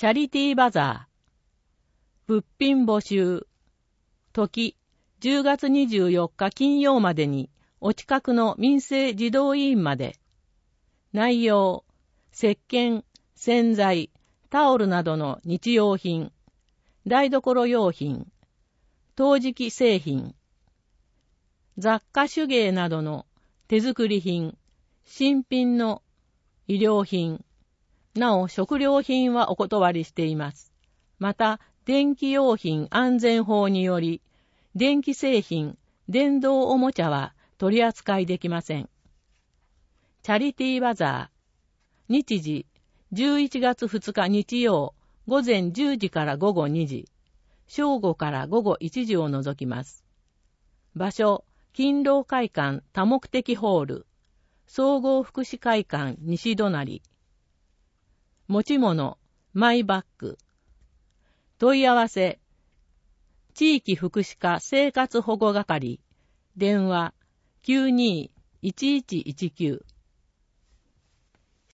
チャリティーバザー。物品募集。時、10月24日金曜までに、お近くの民生児童委員まで。内容、石鹸、洗剤、タオルなどの日用品、台所用品、陶磁器製品、雑貨手芸などの手作り品、新品の衣料品、なお食料品はお断りしています。また、電気用品安全法により、電気製品、電動おもちゃは取り扱いできません。チャリティーバザー。日時、11月2日日曜、午前10時から午後2時、正午から午後1時を除きます。場所、勤労会館多目的ホール、総合福祉会館西隣。持ち物、マイバッグ。問い合わせ、地域福祉課生活保護係、電話 92-1119